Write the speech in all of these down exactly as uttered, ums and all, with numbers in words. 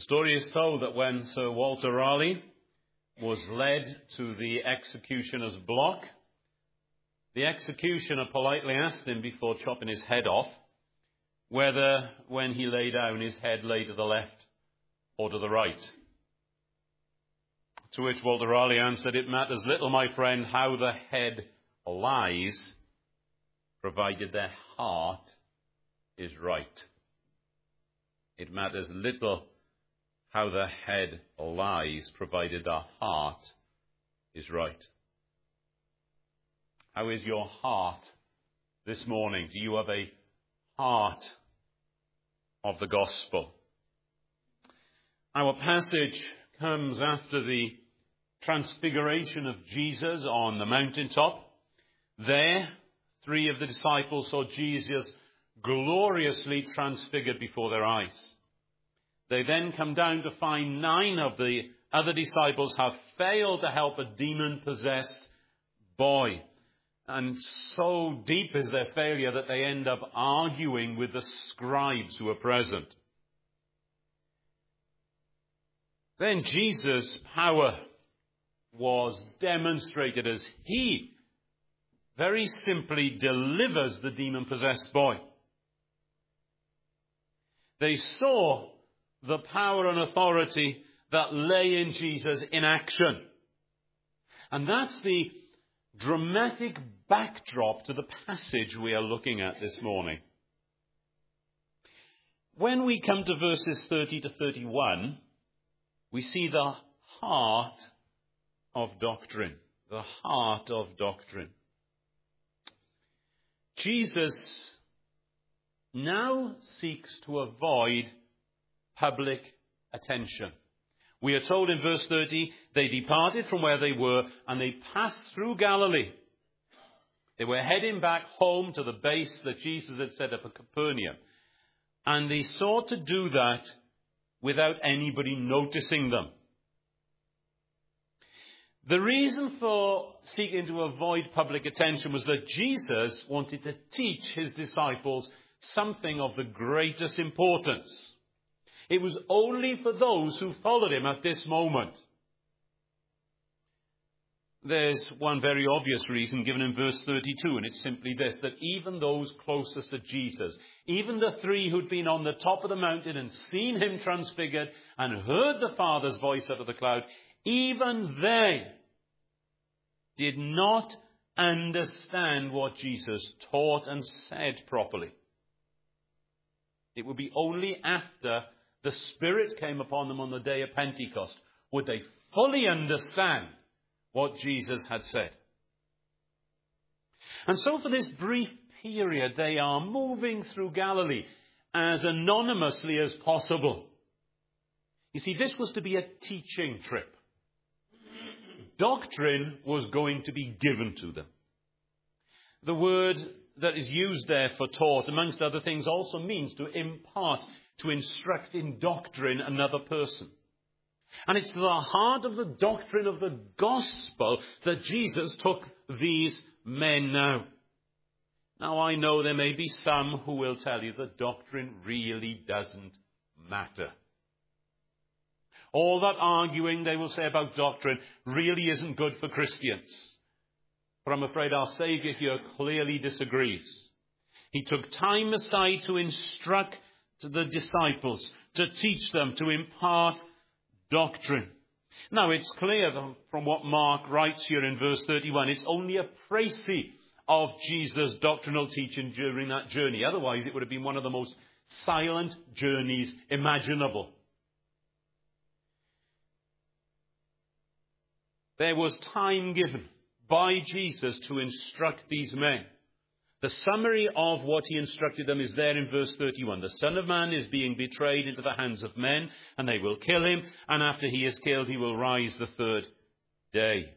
The story is told that when Sir Walter Raleigh was led to the executioner's block, the executioner politely asked him before chopping his head off whether, when he lay down, his head lay to the left or to the right. To which Walter Raleigh answered, "It matters little, my friend, how the head lies, provided their heart is right." It matters little how the head lies, provided the heart is right. How is your heart this morning? Do you have a heart of the gospel? Our passage comes after the transfiguration of Jesus on the mountaintop. There, three of the disciples saw Jesus gloriously transfigured before their eyes. They then come down to find nine of the other disciples have failed to help a demon-possessed boy. And so deep is their failure that they end up arguing with the scribes who are present. Then Jesus' power was demonstrated as he very simply delivers the demon-possessed boy. They saw the power and authority that lay in Jesus in action. And that's the dramatic backdrop to the passage we are looking at this morning. When we come to verses thirty to thirty-one, we see the heart of doctrine. The heart of doctrine. Jesus now seeks to avoid public attention. We are told in verse thirty, they departed from where they were and they passed through Galilee. They were heading back home to the base that Jesus had set up at Capernaum. And they sought to do that without anybody noticing them. The reason for seeking to avoid public attention was that Jesus wanted to teach his disciples something of the greatest importance. It was only for those who followed him at this moment. There's one very obvious reason given in verse thirty-two, and it's simply this, that even those closest to Jesus, even the three who'd been on the top of the mountain and seen him transfigured and heard the Father's voice out of the cloud, even they did not understand what Jesus taught and said properly. It would be only after the Spirit came upon them on the day of Pentecost would they fully understand what Jesus had said. And so for this brief period, they are moving through Galilee as anonymously as possible. You see, this was to be a teaching trip. Doctrine was going to be given to them. The word that is used there for taught, amongst other things, also means to impart, to instruct in doctrine another person. And it's to the heart of the doctrine of the gospel that Jesus took these men now. Now, I know there may be some who will tell you that doctrine really doesn't matter. All that arguing they will say about doctrine really isn't good for Christians. But I'm afraid our Saviour here clearly disagrees. He took time aside to instruct the disciples, to teach them, to impart doctrine. Now, it's clear from what Mark writes here in verse thirty-one, it's only a précis of Jesus' doctrinal teaching during that journey. Otherwise, it would have been one of the most silent journeys imaginable. There was time given by Jesus to instruct these men. The summary of what he instructed them is there in verse thirty-one. The Son of Man is being betrayed into the hands of men, and they will kill him, and after he is killed, he will rise the third day.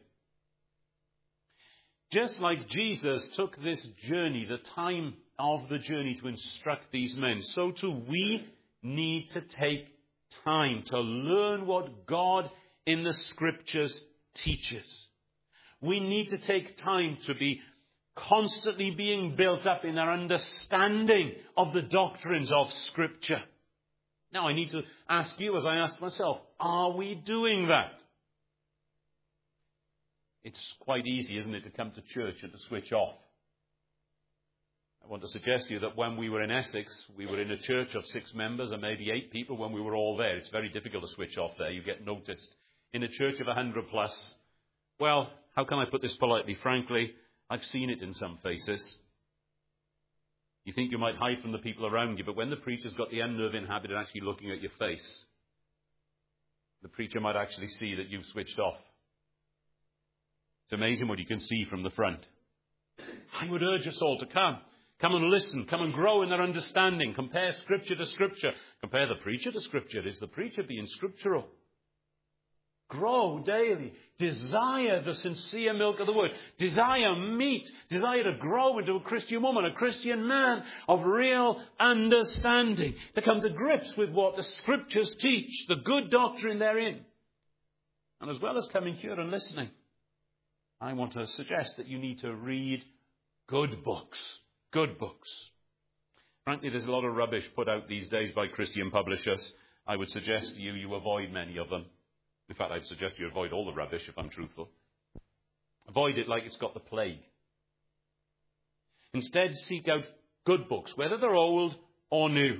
Just like Jesus took this journey, the time of the journey to instruct these men, so too we need to take time to learn what God in the Scriptures teaches. We need to take time to be constantly being built up in our understanding of the doctrines of Scripture. Now, I need to ask you, as I ask myself, are we doing that? It's quite easy, isn't it, to come to church and to switch off. I want to suggest to you that when we were in Essex, we were in a church of six members and maybe eight people when we were all there. It's very difficult to switch off there. You get noticed. In a church of a hundred plus, well, how can I put this politely? Frankly, I've seen it in some faces. You think you might hide from the people around you, but when the preacher's got the unnerving habit of actually looking at your face, the preacher might actually see that you've switched off. It's amazing what you can see from the front. I would urge us all to come. Come and listen. Come and grow in their understanding. Compare Scripture to Scripture. Compare the preacher to Scripture. Is the preacher being scriptural? Grow daily. Desire the sincere milk of the Word. Desire meat. Desire to grow into a Christian woman, a Christian man of real understanding. To come to grips with what the Scriptures teach, the good doctrine therein. And as well as coming here and listening, I want to suggest that you need to read good books. Good books. Frankly, there's a lot of rubbish put out these days by Christian publishers. I would suggest to you, you avoid many of them. In fact, I'd suggest you avoid all the rubbish, if I'm truthful. Avoid it like it's got the plague. Instead, seek out good books, whether they're old or new.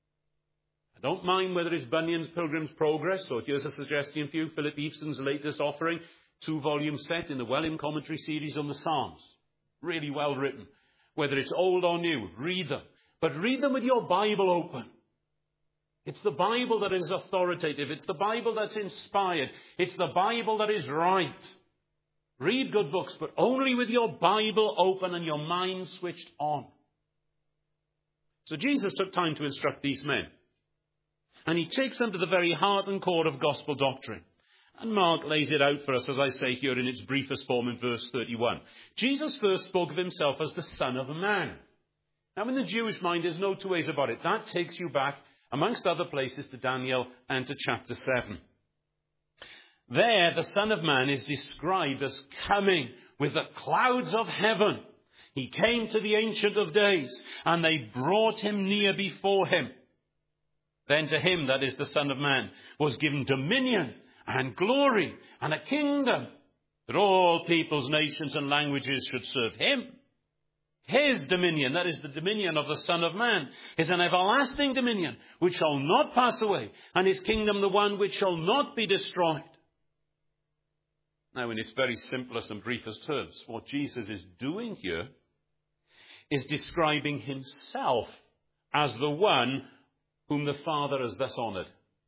I don't mind whether it's Bunyan's Pilgrim's Progress, or here's a suggestion for you, Philip Easton's latest offering, two-volume set in the Welham Commentary series on the Psalms. Really well written. Whether it's old or new, read them. But read them with your Bible open. It's the Bible that is authoritative. It's the Bible that's inspired. It's the Bible that is right. Read good books, but only with your Bible open and your mind switched on. So Jesus took time to instruct these men. And he takes them to the very heart and core of gospel doctrine. And Mark lays it out for us, as I say here, in its briefest form in verse thirty-one. Jesus first spoke of himself as the Son of Man. Now, in the Jewish mind, there's no two ways about it. That takes you back, amongst other places, to Daniel and to chapter seven. There, the Son of Man is described as coming with the clouds of heaven. He came to the Ancient of Days, and they brought him near before him. Then to him, that is the Son of Man, was given dominion and glory and a kingdom, that all peoples, nations and languages should serve him. His dominion, that is the dominion of the Son of Man, is an everlasting dominion which shall not pass away, and his kingdom the one which shall not be destroyed. Now, in its very simplest and briefest terms, what Jesus is doing here is describing himself as the one whom the Father has thus honoured,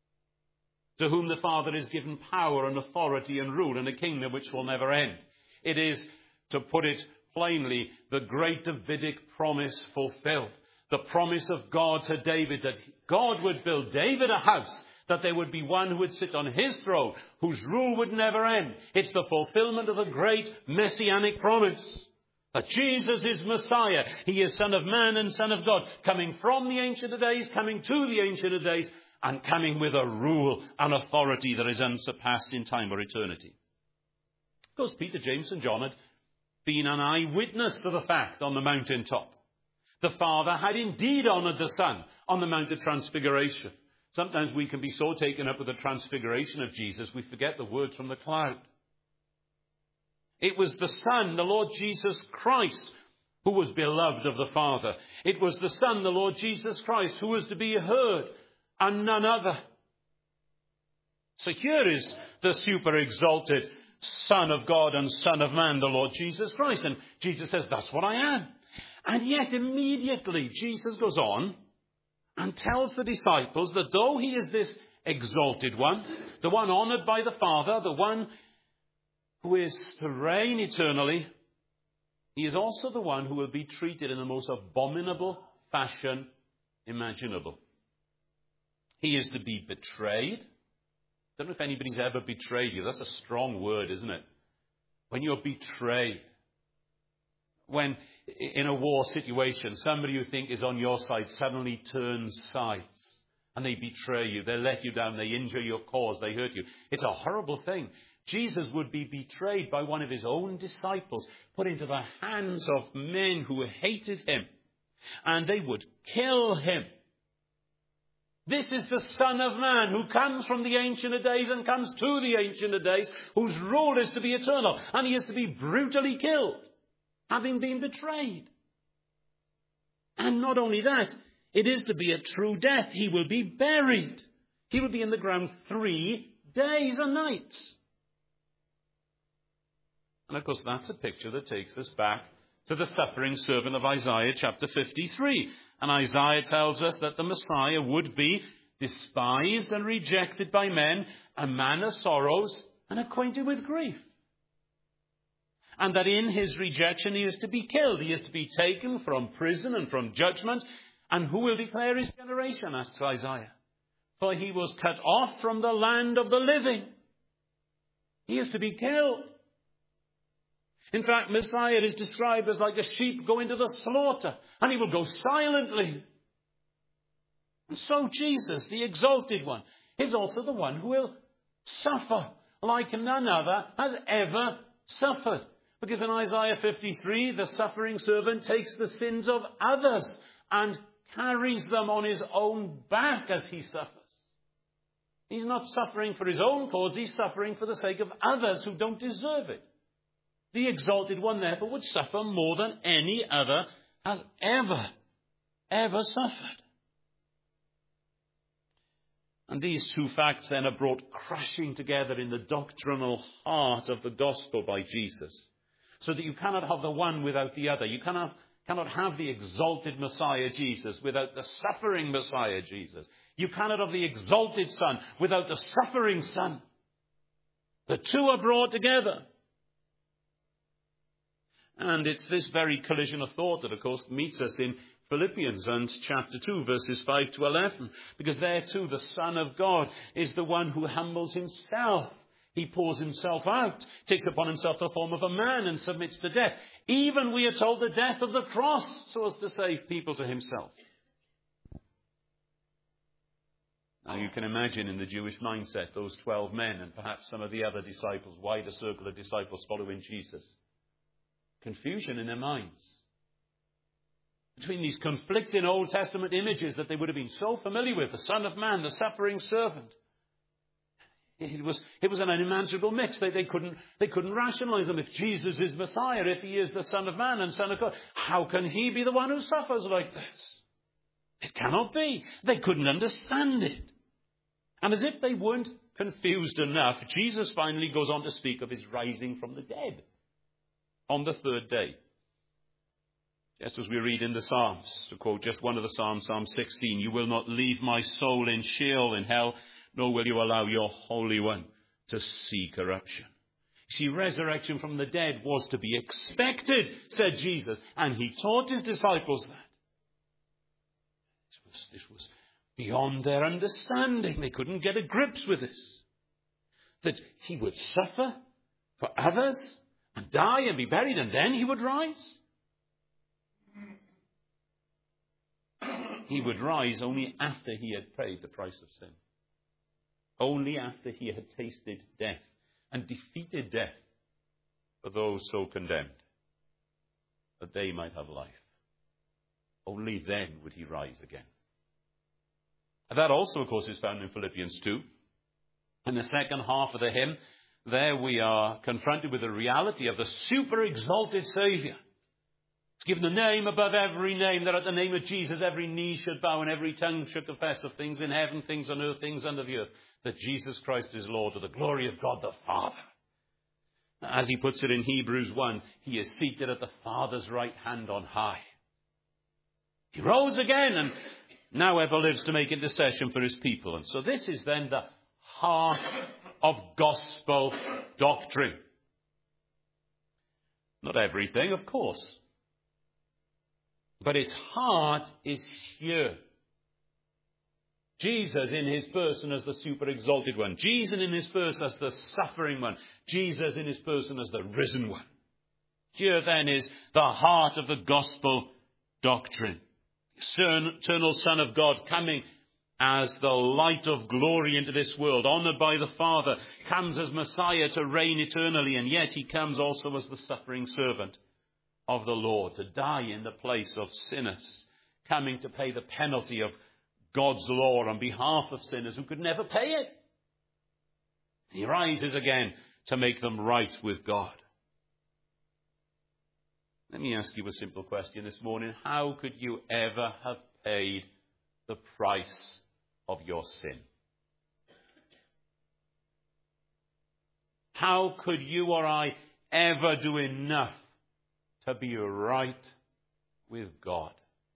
to whom the Father has given power and authority and rule and a kingdom which will never end. It is, to put it plainly, the great Davidic promise fulfilled. The promise of God to David that God would build David a house, that there would be one who would sit on his throne, whose rule would never end. It's the fulfillment of the great messianic promise that Jesus is Messiah. He is Son of Man and Son of God, coming from the Ancient of Days, coming to the Ancient of Days, and coming with a rule and authority that is unsurpassed in time or eternity. Of course, Peter, James and John had been an eyewitness to the fact on the mountaintop. The Father had indeed honoured the Son on the Mount of Transfiguration. Sometimes we can be so taken up with the transfiguration of Jesus, we forget the words from the cloud. It was the Son, the Lord Jesus Christ, who was beloved of the Father. It was the Son, the Lord Jesus Christ, who was to be heard, and none other. So here is the super exalted Son of God and Son of Man, the Lord Jesus Christ. And Jesus says, that's what I am. And yet immediately Jesus goes on and tells the disciples that though he is this exalted one, the one honoured by the Father, the one who is to reign eternally, he is also the one who will be treated in the most abominable fashion imaginable. He is to be betrayed. I don't know if anybody's ever betrayed you. That's a strong word, isn't it? When you're betrayed. When, in a war situation, somebody you think is on your side suddenly turns sides and they betray you. They let you down. They injure your cause. They hurt you. It's a horrible thing. Jesus would be betrayed by one of his own disciples, put into the hands of men who hated him, and they would kill him. This is the Son of Man who comes from the Ancient of Days and comes to the Ancient of Days, whose rule is to be eternal. And he is to be brutally killed, having been betrayed. And not only that, it is to be a true death. He will be buried. He will be in the ground three days and nights. And of course, that's a picture that takes us back to the suffering servant of Isaiah chapter fifty-three. And Isaiah tells us that the Messiah would be despised and rejected by men, a man of sorrows and acquainted with grief. And that in his rejection he is to be killed. He is to be taken from prison and from judgment. And who will declare his generation, asks Isaiah. For he was cut off from the land of the living. He is to be killed. In fact, Messiah is described as like a sheep going to the slaughter, and he will go silently. And so Jesus, the exalted one, is also the one who will suffer like none other has ever suffered. Because in Isaiah fifty-three, the suffering servant takes the sins of others and carries them on his own back as he suffers. He's not suffering for his own cause, he's suffering for the sake of others who don't deserve it. The exalted one, therefore, would suffer more than any other has ever, ever suffered. And these two facts then are brought crashing together in the doctrinal heart of the gospel by Jesus. So that you cannot have the one without the other. You cannot, cannot have the exalted Messiah Jesus without the suffering Messiah Jesus. You cannot have the exalted Son without the suffering Son. The two are brought together. And it's this very collision of thought that, of course, meets us in Philippians and chapter two, verses five to eleven. Because there too, the Son of God is the one who humbles himself. He pours himself out, takes upon himself the form of a man and submits to death. Even, we are told, the death of the cross, so as to save people to himself. Now you can imagine in the Jewish mindset, those twelve men and perhaps some of the other disciples, wider circle of disciples following Jesus. Confusion in their minds. Between these conflicting Old Testament images that they would have been so familiar with, the Son of Man, the suffering servant. It was, it was an unimaginable mix. They, they, couldn't, they couldn't rationalize them. If Jesus is Messiah, if he is the Son of Man and Son of God, how can he be the one who suffers like this? It cannot be. They couldn't understand it. And as if they weren't confused enough, Jesus finally goes on to speak of his rising from the dead on the third day. Just as we read in the Psalms, to quote just one of the Psalms, Psalm sixteen, you will not leave my soul in Sheol, in hell, nor will you allow your Holy One to see corruption. See, resurrection from the dead was to be expected, said Jesus, and he taught his disciples that. This was, this was beyond their understanding. They couldn't get a grips with this. That he would suffer for others and die and be buried, and then he would rise. He would rise only after he had paid the price of sin. Only after he had tasted death and defeated death for those so condemned, that they might have life. Only then would he rise again. And that also, of course, is found in Philippians two. In the second half of the hymn, there we are confronted with the reality of the super exalted Saviour. It's given a name above every name, that at the name of Jesus every knee should bow and every tongue should confess of things in heaven, things on earth, things under the earth, that Jesus Christ is Lord, to the glory of God the Father. As he puts it in Hebrews one, he is seated at the Father's right hand on high. He rose again and now ever lives to make intercession for his people. And so this is then the heart of gospel doctrine. Not everything, of course. But its heart is here. Jesus in his person as the super exalted one. Jesus in his person as the suffering one. Jesus in his person as the risen one. Here then is the heart of the gospel doctrine. The eternal Son of God coming as the light of glory into this world, honoured by the Father, comes as Messiah to reign eternally, and yet he comes also as the suffering servant of the Lord, to die in the place of sinners, coming to pay the penalty of God's law on behalf of sinners who could never pay it. He rises again to make them right with God. Let me ask you a simple question this morning. How could you ever have paid the price of your sin? How could you or I ever do enough to be right with God?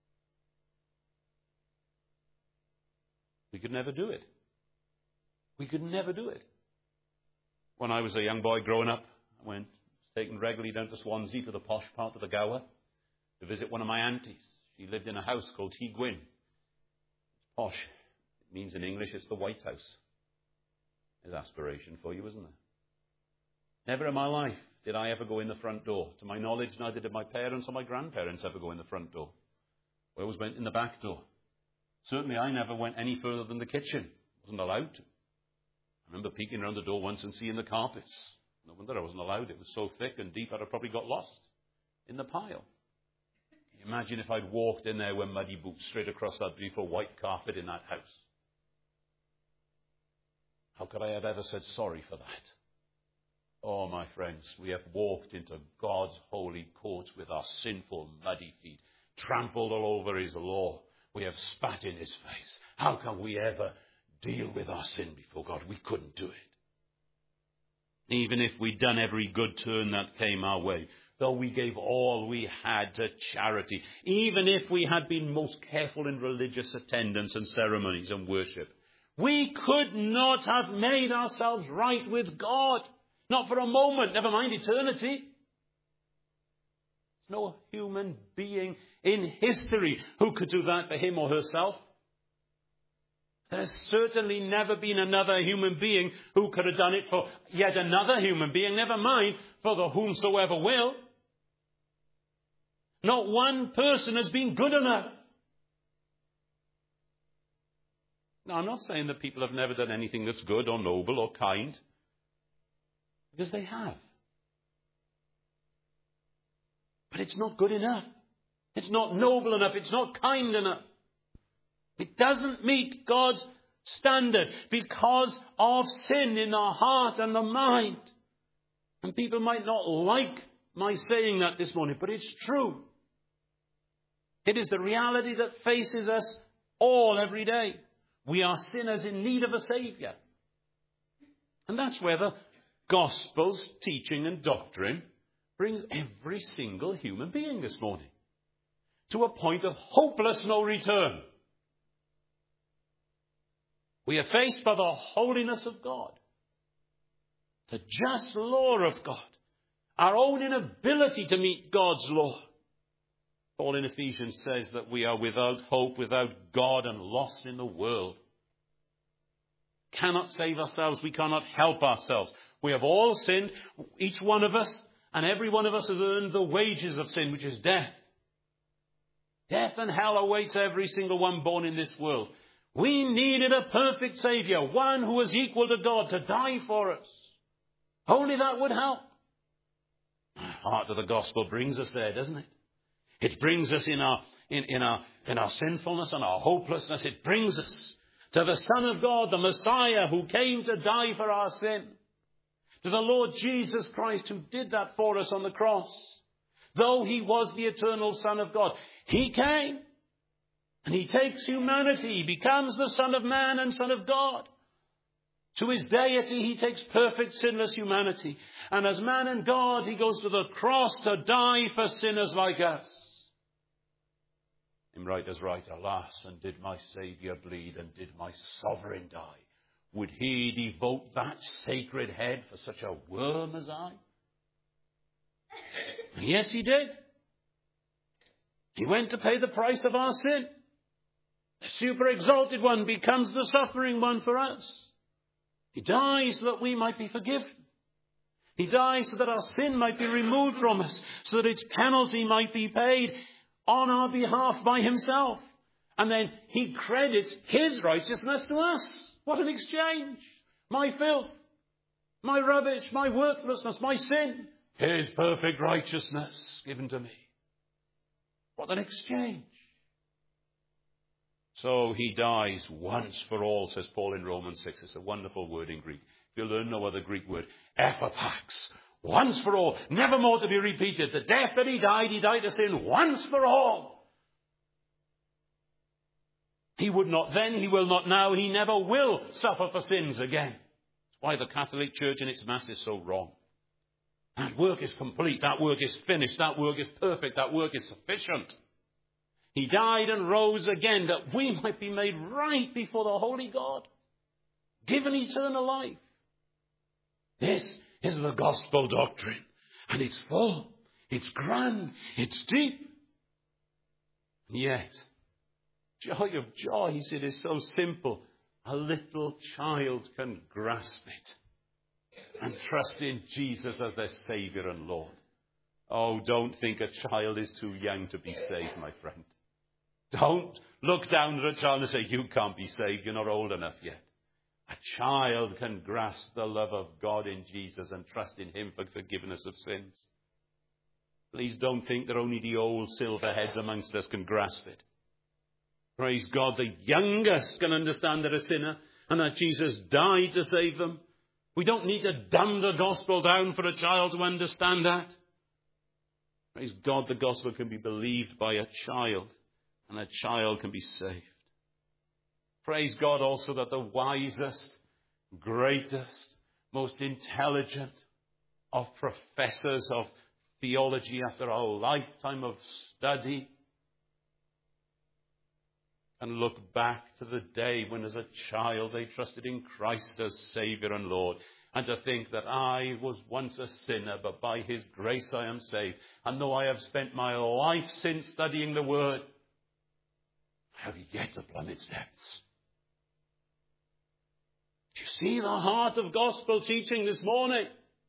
We could never do it. We could never do it. When I was a young boy growing up, I went taken regularly down to Swansea, to the posh part of the Gower, to visit one of my aunties. She lived in a house called Tŷ Gwyn. It's posh. It means in English it's the White House. There's aspiration for you, isn't there? Never in my life did I ever go in the front door. To my knowledge, neither did my parents or my grandparents ever go in the front door. We always went in the back door. Certainly I never went any further than the kitchen. Wasn't allowed to. I remember peeking around the door once and seeing the carpets. No wonder I wasn't allowed. It was so thick and deep I'd have probably got lost in the pile. Can you imagine if I'd walked in there with muddy boots straight across that beautiful white carpet in that house? How could I have ever said sorry for that? Oh, my friends, we have walked into God's holy courts with our sinful, muddy feet, trampled all over his law. We have spat in his face. How can we ever deal with our sin before God? We couldn't do it. Even if we'd done every good turn that came our way, though we gave all we had to charity, even if we had been most careful in religious attendance and ceremonies and worship, we could not have made ourselves right with God. Not for a moment, never mind eternity. There's no human being in history who could do that for him or herself. There has certainly never been another human being who could have done it for yet another human being, never mind for the whomsoever will. Not one person has been good enough. Now, I'm not saying that people have never done anything that's good or noble or kind, because they have. But it's not good enough. It's not noble enough. It's not kind enough. It doesn't meet God's standard because of sin in the heart and the mind. And people might not like my saying that this morning, but it's true. It is the reality that faces us all every day. We are sinners in need of a Saviour. And that's where the Gospel's teaching and doctrine brings every single human being this morning to a point of hopeless no return. We are faced by the holiness of God, the just law of God, our own inability to meet God's law. Paul in Ephesians says that we are without hope, without God, and lost in the world. Cannot save ourselves. We cannot help ourselves. We have all sinned, each one of us, and every one of us has earned the wages of sin, which is death. Death and hell awaits every single one born in this world. We needed a perfect Saviour, one who was equal to God, to die for us. Only that would help. The heart of the gospel brings us there, doesn't it? It brings us in our, in, in our, in our sinfulness and our hopelessness. It brings us to the Son of God, the Messiah, who came to die for our sin. To the Lord Jesus Christ, who did that for us on the cross. Though he was the eternal Son of God, he came. And he takes humanity. He becomes the Son of Man and Son of God. To his deity, he takes perfect sinless humanity. And as man and God, he goes to the cross to die for sinners like us. And right as right, alas, and did my Saviour bleed, and did my Sovereign die? Would he devote that sacred head for such a worm as I? Yes, he did. He went to pay the price of our sin. The super exalted one becomes the suffering one for us. He dies so that we might be forgiven. He dies so that our sin might be removed from us, so that its penalty might be paid on our behalf by himself. And then he credits his righteousness to us. What an exchange. My filth, my rubbish, my worthlessness, my sin. His perfect righteousness given to me. What an exchange. So he dies once for all, says Paul in Romans six. It's a wonderful word in Greek. If you learn no other Greek word, ephapax. Once for all, never more to be repeated. The death that he died, he died to sin once for all. He would not then, he will not now, he never will suffer for sins again. That's why the Catholic Church in its Mass is so wrong. That work is complete, that work is finished, that work is perfect, that work is sufficient. He died and rose again that we might be made right before the Holy God, given eternal life. This is the gospel doctrine, and it's full, it's grand, it's deep. And yet, joy of joys, it is so simple. A little child can grasp it and trust in Jesus as their Saviour and Lord. Oh, don't think a child is too young to be saved, my friend. Don't look down at a child and say, you can't be saved, you're not old enough yet. A child can grasp the love of God in Jesus and trust in him for forgiveness of sins. Please don't think that only the old silver heads amongst us can grasp it. Praise God, the youngest can understand they're a sinner and that Jesus died to save them. We don't need to dumb the gospel down for a child to understand that. Praise God, the gospel can be believed by a child and a child can be saved. Praise God also that the wisest, greatest, most intelligent of professors of theology after a lifetime of study and look back to the day when as a child they trusted in Christ as Saviour and Lord, and to think that I was once a sinner, but by his grace I am saved. And though I have spent my life since studying the Word, I have yet to plumb its depths. Do you see the heart of gospel teaching this morning?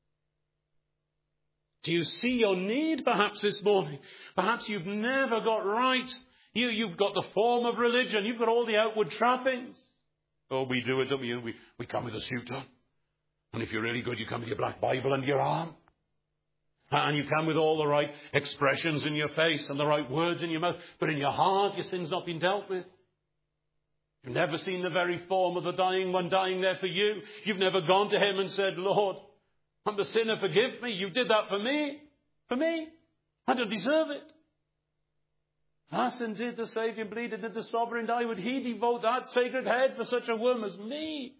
Do you see your need perhaps this morning? Perhaps you've never got right. You, you've got the form of religion. You've got all the outward trappings. Oh, we do it, don't we? We, we come with a suit on. And if you're really good, you come with your black Bible under your arm. And you come with all the right expressions in your face and the right words in your mouth. But in your heart, your sin's not been dealt with. You've never seen the very form of the dying one dying there for you. You've never gone to him and said, Lord, I'm a sinner, forgive me. You did that for me. For me. I don't deserve it. Thus indeed the Saviour bleeded, did the sovereign die? Would he devote that sacred head for such a worm as me?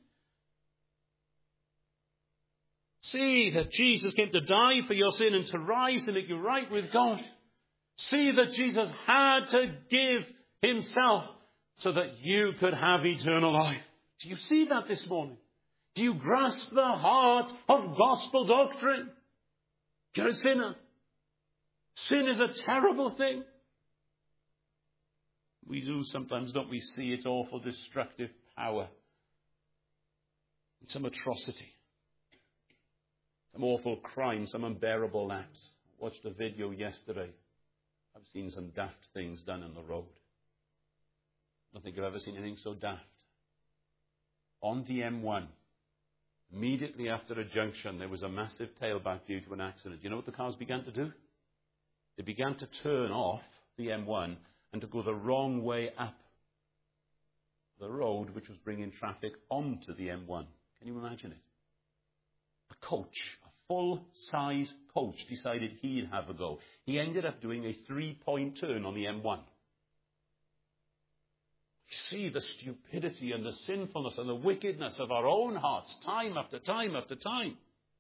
See that Jesus came to die for your sin and to rise to make you right with God. See that Jesus had to give himself so that you could have eternal life. Do you see that this morning? Do you grasp the heart of gospel doctrine? You're a sinner. Sin is a terrible thing. We do sometimes, don't we, see its awful destructive power. Some atrocity. Some awful crime, some unbearable lapse. I watched a video yesterday. I've seen some daft things done on the road. I don't think I've ever seen anything so daft. On the M one, immediately after a junction, there was a massive tailback due to an accident. You know what the cars began to do? They began to turn off the M one and to go the wrong way up the road, which was bringing traffic onto the M one. Can you imagine it? A coach, a full-size coach, decided he'd have a go. He ended up doing a three-point turn on the M one. We see the stupidity and the sinfulness and the wickedness of our own hearts, time after time after time.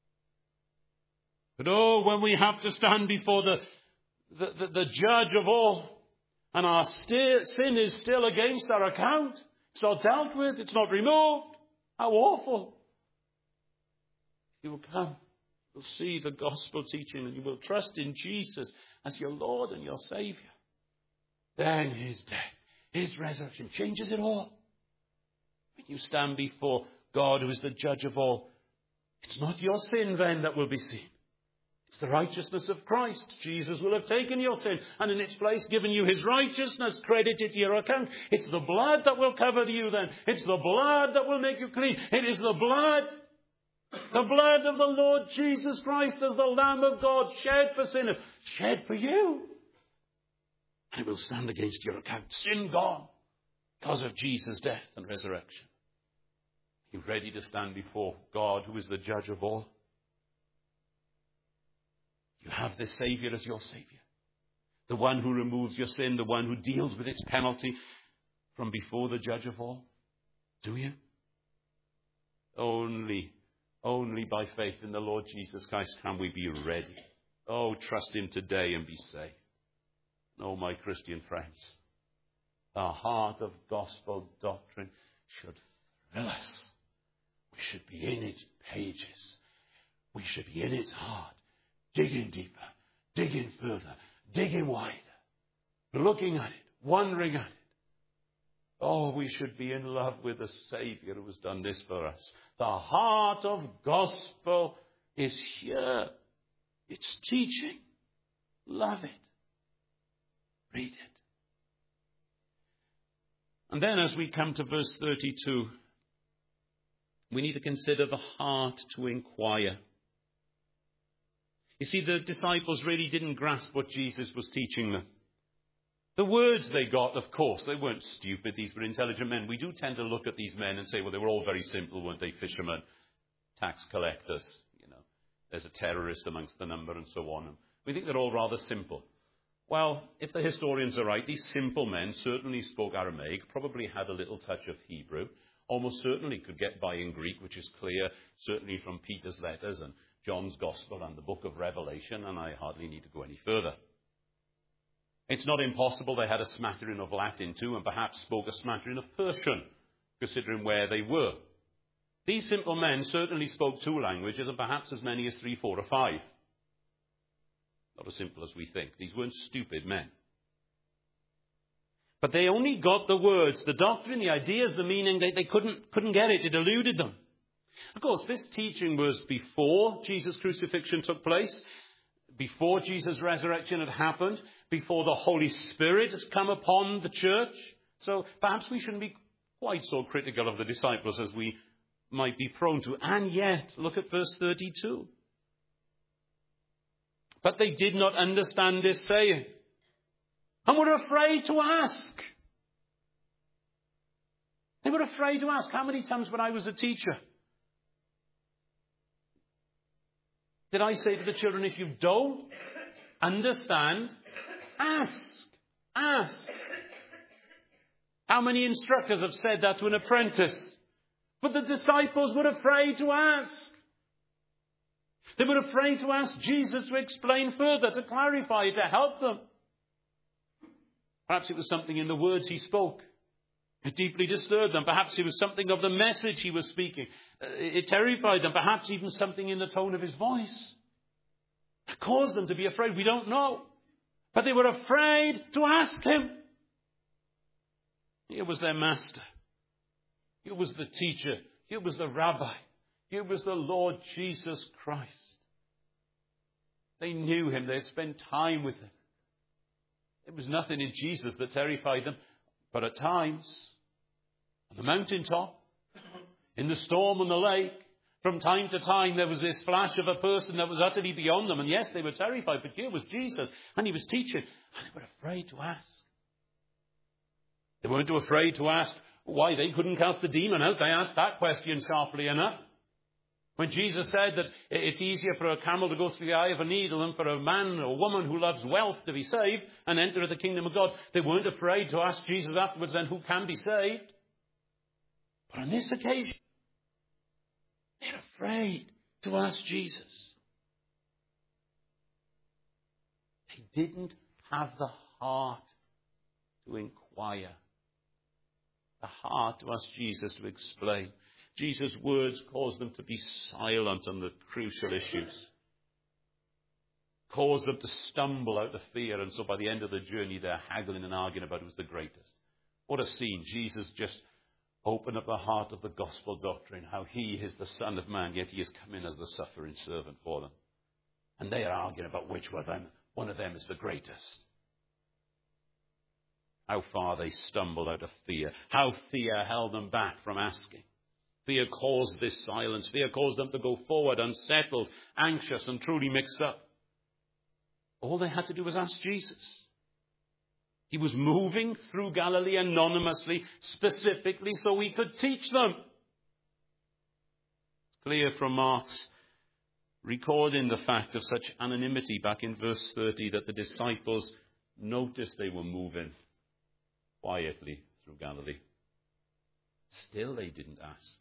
But oh, when we have to stand before the, the, the, the judge of all, and our st- sin is still against our account, it's not dealt with, it's not removed, how awful. You will come, you'll see the gospel teaching, and you will trust in Jesus as your Lord and your Saviour. Then his death, his resurrection changes it all. When you stand before God, who is the judge of all, it's not your sin then that will be seen. It's the righteousness of Christ. Jesus will have taken your sin and in its place given you his righteousness, credited to your account. It's the blood that will cover you then. It's the blood that will make you clean. It is the blood, the blood of the Lord Jesus Christ as the Lamb of God shed for sinners, shed for you. And it will stand against your account. Sin gone. because of Jesus' death and resurrection. You're ready to stand before God, who is the judge of all. You have this Savior as your Savior. The one who removes your sin, the one who deals with its penalty from before the judge of all. Do you? Only, only by faith in the Lord Jesus Christ can we be ready. Oh, trust him today and be saved. Oh, my Christian friends, the heart of gospel doctrine should thrill us. We should be in its pages. We should be in its heart, digging deeper, digging further, digging wider, looking at it, wondering at it. Oh, we should be in love with the Savior who has done this for us. The heart of gospel is here. It's teaching. Love it. Read it. And then as we come to verse thirty-two, we need to consider the heart to inquire. You see, the disciples really didn't grasp what Jesus was teaching them. The words they got, of course, they weren't stupid. These were intelligent men. We do tend to look at these men and say, well, they were all very simple, weren't they? Fishermen, tax collectors, you know, there's a terrorist amongst the number and so on. And we think they're all rather simple. Well, if the historians are right, these simple men certainly spoke Aramaic, probably had a little touch of Hebrew, almost certainly could get by in Greek, which is clear, certainly from Peter's letters and John's Gospel and the book of Revelation, and I hardly need to go any further. It's not impossible they had a smattering of Latin too, and perhaps spoke a smattering of Persian, considering where they were. These simple men certainly spoke two languages, and perhaps as many as three, four, or five. Not as simple as we think. These weren't stupid men. But they only got the words, the doctrine, the ideas, the meaning. They, they couldn't, couldn't get it. It eluded them. Of course, this teaching was before Jesus' crucifixion took place, before Jesus' resurrection had happened, before the Holy Spirit has come upon the church. So perhaps we shouldn't be quite so critical of the disciples as we might be prone to. And yet, look at verse thirty-two. But they did not understand this saying, and were afraid to ask. They were afraid to ask. How many times when I was a teacher did I say to the children, if you don't understand, ask. Ask. How many instructors have said that to an apprentice? But the disciples were afraid to ask. They were afraid to ask Jesus to explain further, to clarify, to help them. Perhaps it was something in the words he spoke. It deeply disturbed them. Perhaps it was something of the message he was speaking. It terrified them. Perhaps even something in the tone of his voice. It caused them to be afraid. We don't know. But they were afraid to ask him. Here was their master. Here was the teacher. Here was the rabbi. Here was the Lord Jesus Christ. They knew him. They had spent time with him. There was nothing in Jesus that terrified them. But at times, on the mountaintop, in the storm on the lake, from time to time there was this flash of a person that was utterly beyond them. And yes, they were terrified, but here was Jesus, and he was teaching, and they were afraid to ask. They weren't too afraid to ask why they couldn't cast the demon out. They asked that question sharply enough. When Jesus said that it's easier for a camel to go through the eye of a needle than for a man or woman who loves wealth to be saved and enter the kingdom of God, they weren't afraid to ask Jesus afterwards, then who can be saved? But on this occasion, they're afraid to ask Jesus. They didn't have the heart to inquire. The heart to ask Jesus to explain. Jesus' words caused them to be silent on the crucial issues. Caused them to stumble out of fear. And so by the end of the journey, they're haggling and arguing about who was the greatest. What a scene. Jesus just opened up the heart of the gospel doctrine. How he is the Son of Man, yet he has come in as the suffering servant for them. And they are arguing about which one of them, one of them is the greatest. How far they stumbled out of fear. How fear held them back from asking. Fear caused this silence. Fear caused them to go forward, unsettled, anxious, and truly mixed up. All they had to do was ask Jesus. He was moving through Galilee anonymously, specifically so he could teach them. It's clear from Mark's recording the fact of such anonymity back in verse thirty that the disciples noticed they were moving quietly through Galilee. Still they didn't ask.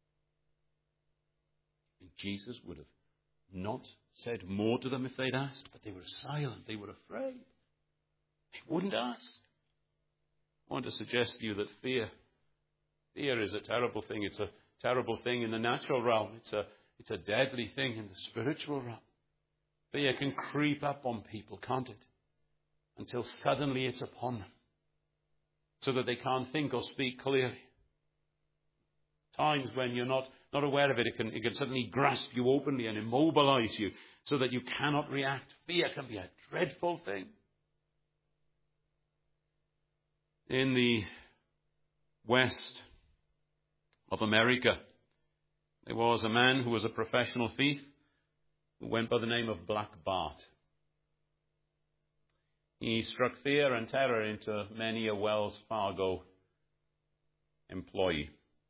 And Jesus would have not said more to them if they'd asked, but they were silent. They were afraid. They wouldn't ask. I want to suggest to you that fear, fear is a terrible thing. It's a terrible thing in the natural realm. It's a, it's a deadly thing in the spiritual realm. Fear can creep up on people, can't it? Until suddenly it's upon them, so that they can't think or speak clearly. Times when you're not, not aware of it, it can, it can suddenly grasp you openly and immobilize you so that you cannot react. Fear can be a dreadful thing. In the west of America, there was a man who was a professional thief who went by the name of Black Bart. He struck fear and terror into many a Wells Fargo employee.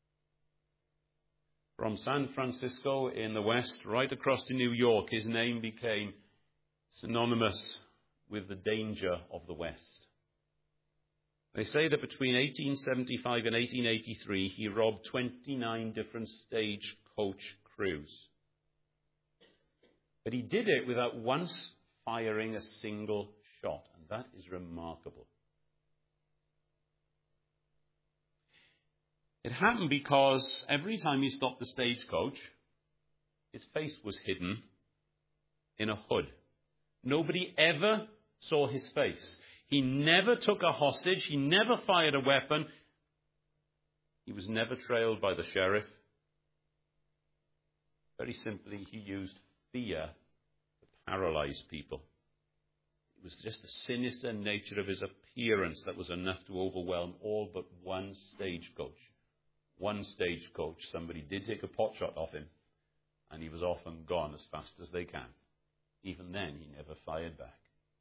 From San Francisco in the west, right across to New York, his name became synonymous with the danger of the West. They say that between eighteen seventy-five and eighteen eighty-three, he robbed twenty-nine different stagecoach crews. But he did it without once firing a single shot, and that is remarkable. It happened because every time he stopped the stagecoach, his face was hidden in a hood. Nobody ever saw his face. He never took a hostage. He never fired a weapon. He was never trailed by the sheriff. Very simply, he used fear to paralyze people. It was just the sinister nature of his appearance that was enough to overwhelm all but one stagecoach. One stagecoach, somebody did take a pot shot off him, and he was off and gone as fast as they can. Even then, he never fired back.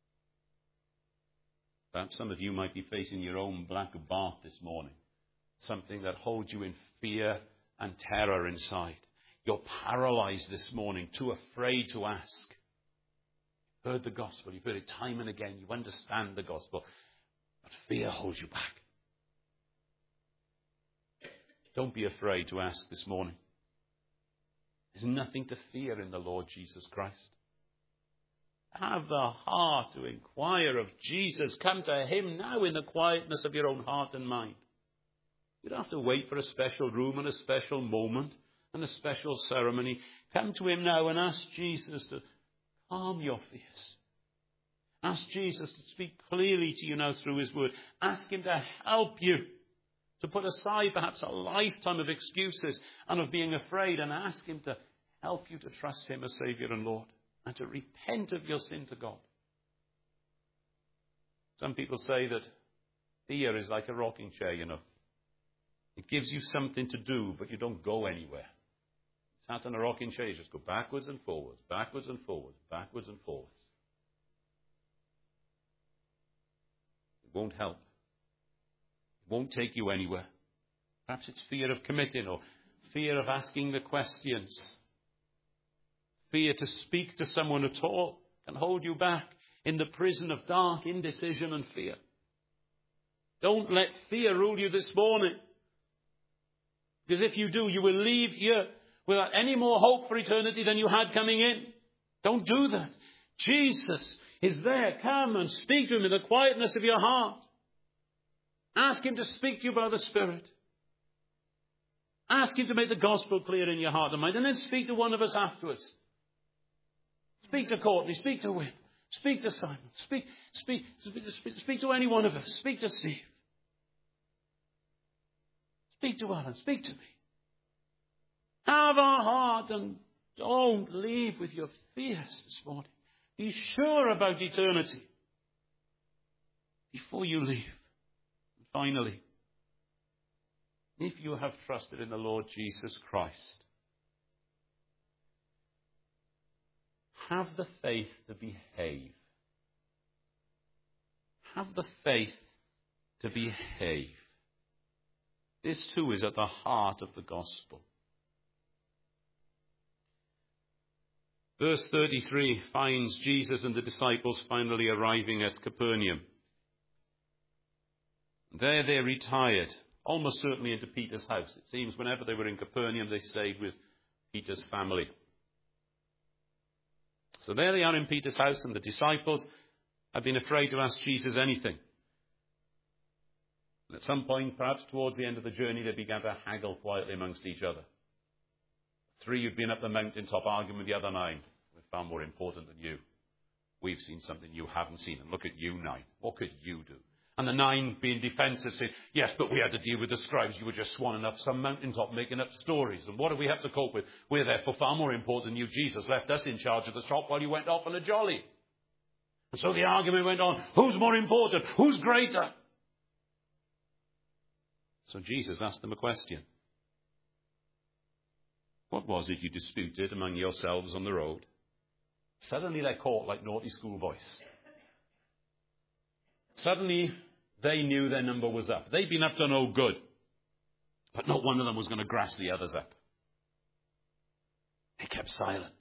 Perhaps some of you might be facing your own Black Bart this morning, something that holds you in fear and terror inside. You're paralyzed this morning, too afraid to ask. You've heard the gospel, you've heard it time and again, you understand the gospel, but fear holds you back. Don't be afraid to ask this morning. There's nothing to fear in the Lord Jesus Christ. Have the heart to inquire of Jesus. Come to him now in the quietness of your own heart and mind. You don't have to wait for a special room and a special moment and a special ceremony. Come to him now and ask Jesus to calm your fears. Ask Jesus to speak clearly to you now through his word. Ask him to help you, to put aside perhaps a lifetime of excuses and of being afraid, and ask him to help you to trust him as Saviour and Lord and to repent of your sin to God. Some people say that fear is like a rocking chair, you know. It gives you something to do, but you don't go anywhere. Sat on a rocking chair, you just go backwards and forwards, backwards and forwards, backwards and forwards. It won't help. Won't take you anywhere. Perhaps it's fear of committing or fear of asking the questions. Fear to speak to someone at all can hold you back in the prison of dark indecision and fear. Don't let fear rule you this morning. Because if you do, you will leave here without any more hope for eternity than you had coming in. Don't do that. Jesus is there. Come and speak to him in the quietness of your heart. Ask him to speak to you by the Spirit. Ask him to make the gospel clear in your heart and mind. And then speak to one of us afterwards. Speak to Courtney. Speak to Wim. Speak to Simon. Speak, speak, speak, speak to any one of us. Speak to Steve. Speak to Alan. Speak to me. Have a heart and don't leave with your fears this morning. Be sure about eternity before you leave. Finally, if you have trusted in the Lord Jesus Christ, have the faith to behave. Have the faith to behave. This too is at the heart of the gospel. Verse thirty-three finds Jesus and the disciples finally arriving at Capernaum. There they retired, almost certainly into Peter's house. It seems whenever they were in Capernaum, they stayed with Peter's family. So there they are in Peter's house, and the disciples have been afraid to ask Jesus anything. And at some point, perhaps towards the end of the journey, they began to haggle quietly amongst each other. Three who'd been up the mountaintop arguing with the other nine. We're far more important than you. We've seen something you haven't seen, and look at you nine. What could you do? And the nine being defensive, saying, yes, but we had to deal with the scribes. You were just swanning up some mountaintop, making up stories. And what do we have to cope with? We're therefore far more important than you. Jesus left us in charge of the shop while you went off on a jolly. And so the argument went on. Who's more important? Who's greater? So Jesus asked them a question. What was it you disputed among yourselves on the road? Suddenly they're caught like naughty schoolboys. Suddenly they knew their number was up. They'd been up to no good. But not one of them was going to grass the others up. They kept silent.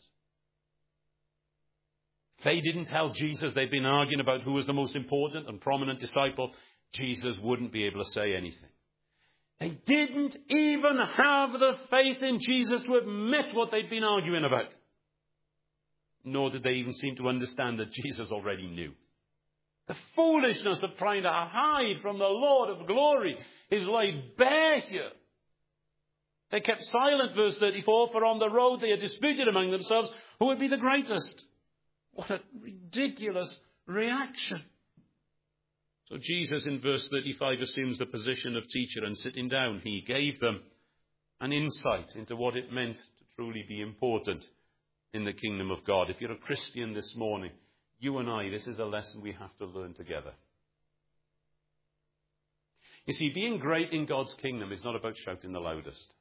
They didn't tell Jesus they'd been arguing about who was the most important and prominent disciple. Jesus wouldn't be able to say anything. They didn't even have the faith in Jesus to admit what they'd been arguing about. Nor did they even seem to understand that Jesus already knew. The foolishness of trying to hide from the Lord of glory is laid bare here. They kept silent, verse thirty-four, for on the road they had disputed among themselves who would be the greatest. What a ridiculous reaction. So Jesus in verse thirty-five assumes the position of teacher, and sitting down he gave them an insight into what it meant to truly be important in the kingdom of God. If you're a Christian this morning, you and I, this is a lesson we have to learn together. You see, being great in God's kingdom is not about shouting the loudest.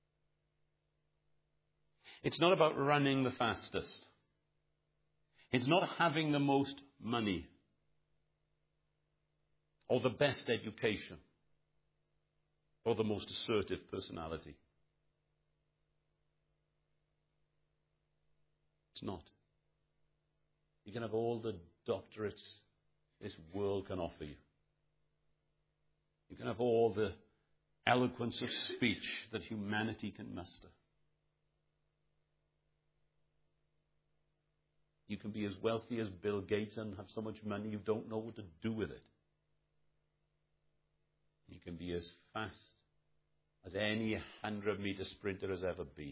It's not about running the fastest. It's not having the most money or the best education or the most assertive personality. It's not. You can have all the doctorates this world can offer you. You can have all the eloquence of speech that humanity can muster. You can be as wealthy as Bill Gates and have so much money you don't know what to do with it. You can be as fast as any hundred-meter sprinter has ever been.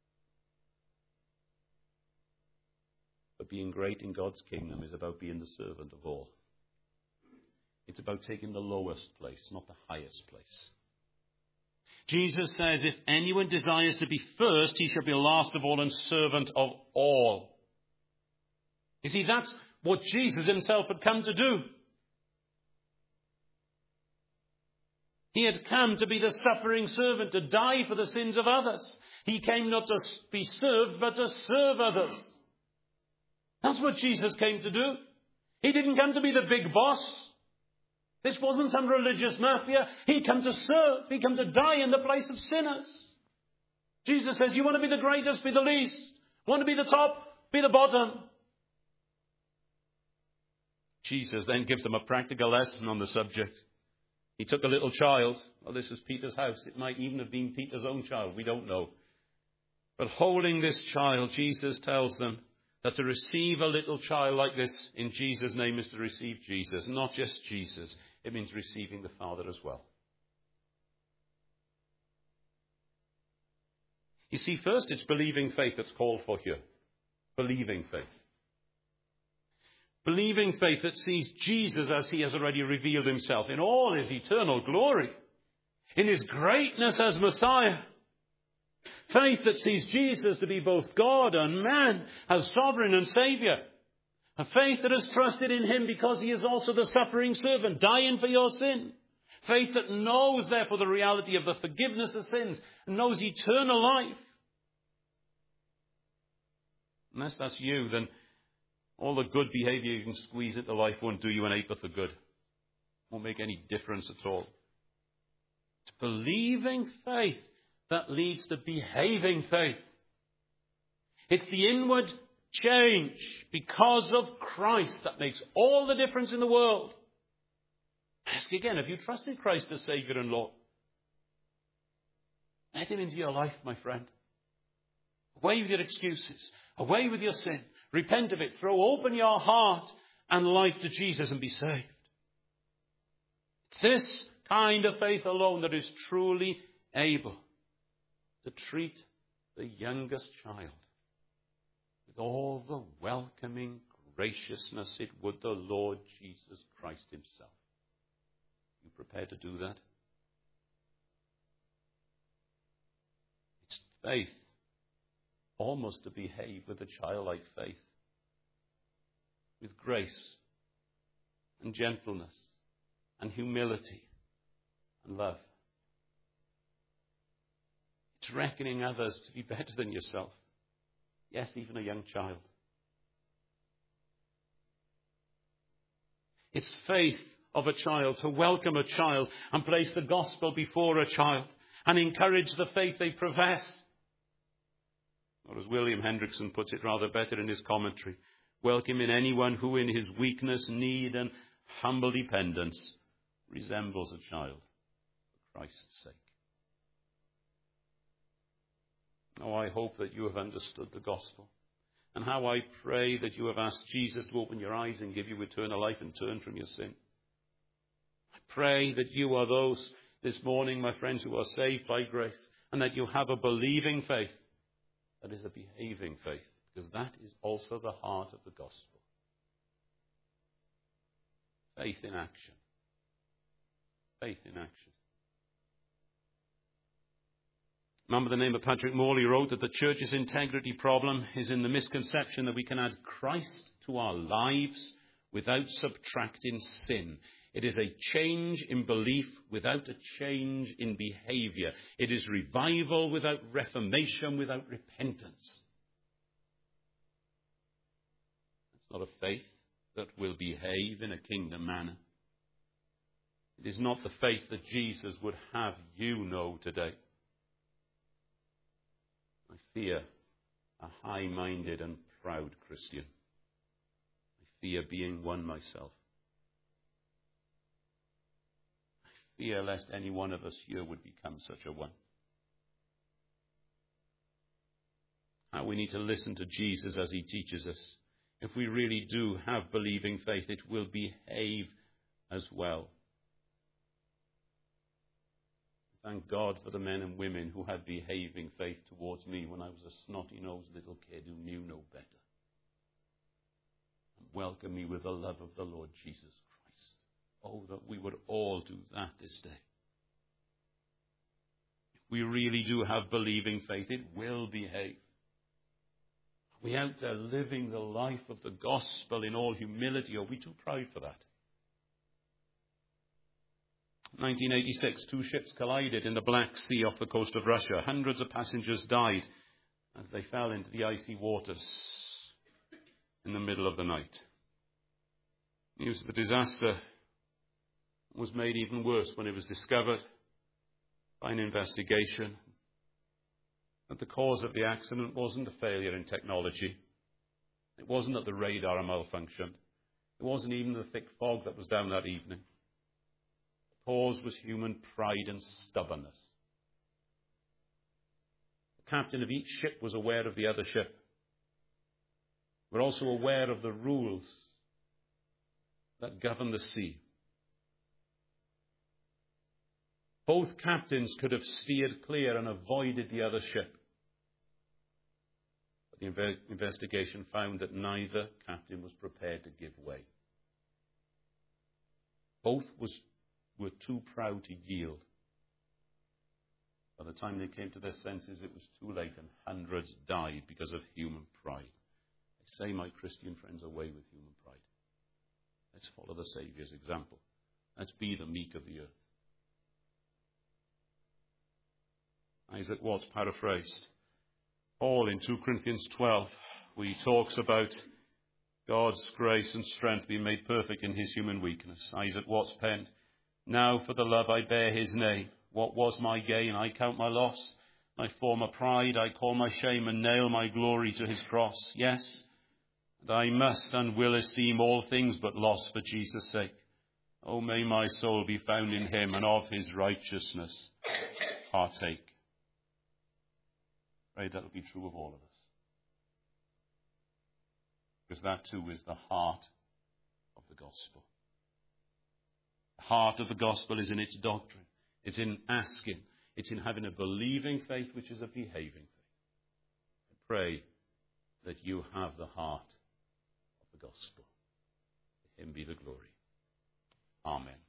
But being great in God's kingdom is about being the servant of all. It's about taking the lowest place, not the highest place. Jesus says, if anyone desires to be first, he shall be last of all and servant of all. You see, that's what Jesus himself had come to do. He had come to be the suffering servant, to die for the sins of others. He came not to be served, but to serve others. That's what Jesus came to do. He didn't come to be the big boss. This wasn't some religious mafia. He came to serve. He came to die in the place of sinners. Jesus says, you want to be the greatest, be the least. Want to be the top, be the bottom. Jesus then gives them a practical lesson on the subject. He took a little child. Well, this was Peter's house. It might even have been Peter's own child. We don't know. But holding this child, Jesus tells them that to receive a little child like this in Jesus' name is to receive Jesus. Not just Jesus. It means receiving the Father as well. You see, first it's believing faith that's called for here. Believing faith. Believing faith that sees Jesus as he has already revealed himself in all his eternal glory, in his greatness as Messiah. Faith that sees Jesus to be both God and man, as sovereign and Saviour. A faith that has trusted in him because he is also the suffering servant, dying for your sin. Faith that knows, therefore, the reality of the forgiveness of sins, and knows eternal life. Unless that's you, then all the good behaviour you can squeeze into life won't do you an ape of the good. Won't make any difference at all. It's believing faith that leads to behaving faith. It's the inward change because of Christ that makes all the difference in the world. Ask again, have you trusted Christ as Saviour and Lord? Let him into your life, my friend. Away with your excuses. Away with your sin. Repent of it. Throw open your heart and life to Jesus and be saved. It's this kind of faith alone that is truly able to treat the youngest child with all the welcoming graciousness it would the Lord Jesus Christ himself. You prepared to do that? It's faith, almost to behave with a childlike faith, with grace and gentleness and humility and love. It's reckoning others to be better than yourself. Yes, even a young child. It's faith of a child to welcome a child and place the gospel before a child and encourage the faith they profess. Or as William Hendrickson puts it rather better in his commentary, welcome in anyone who in his weakness, need and humble dependence resembles a child for Christ's sake. Oh, I hope that you have understood the gospel, and how I pray that you have asked Jesus to open your eyes and give you eternal life and turn from your sin. I pray that you are those this morning, my friends, who are saved by grace, and that you have a believing faith that is a behaving faith, because that is also the heart of the gospel. Faith in action. Faith in action. A man by the name of Patrick Morley wrote that the church's integrity problem is in the misconception that we can add Christ to our lives without subtracting sin. It is a change in belief without a change in behavior. It is revival without reformation, without repentance. It's not a faith that will behave in a kingdom manner. It is not the faith that Jesus would have you know today. I fear a high-minded and proud Christian. I fear being one myself. I fear lest any one of us here would become such a one. How we need to listen to Jesus as he teaches us. If we really do have believing faith, it will behave as well. Thank God for the men and women who had behaving faith towards me when I was a snotty-nosed little kid who knew no better. And welcome me with the love of the Lord Jesus Christ. Oh, that we would all do that this day. If we really do have believing faith, it will behave. Are we out there living the life of the gospel in all humility, or are we too proud for that? nineteen eighty-six, two ships collided in the Black Sea off the coast of Russia. Hundreds of passengers died as they fell into the icy waters in the middle of the night. News of the disaster was made even worse when it was discovered by an investigation that the cause of the accident wasn't a failure in technology. It wasn't that the radar malfunctioned. It wasn't even the thick fog that was down that evening. Cause was human pride and stubbornness. The captain of each ship was aware of the other ship. We're also aware of the rules that govern the sea. Both captains could have steered clear and avoided the other ship. But the inve- investigation found that neither captain was prepared to give way. Both was were too proud to yield. By the time they came to their senses, it was too late, and hundreds died because of human pride. I say, my Christian friends, away with human pride. Let's follow the Saviour's example. Let's be the meek of the earth. Isaac Watts paraphrased Paul in two Corinthians twelve, where he talks about God's grace and strength being made perfect in his human weakness. Isaac Watts penned, Now for the love I bear his name. What was my gain? I count my loss. My former pride I call my shame, and nail my glory to his cross. Yes, and I must and will esteem all things but loss for Jesus' sake. Oh, may my soul be found in him, and of his righteousness partake. Pray that will be true of all of us. Because that too is the heart of the gospel. The heart of the gospel is in its doctrine. It's in asking. It's in having a believing faith, which is a behaving faith. I pray that you have the heart of the gospel. To him be the glory. Amen.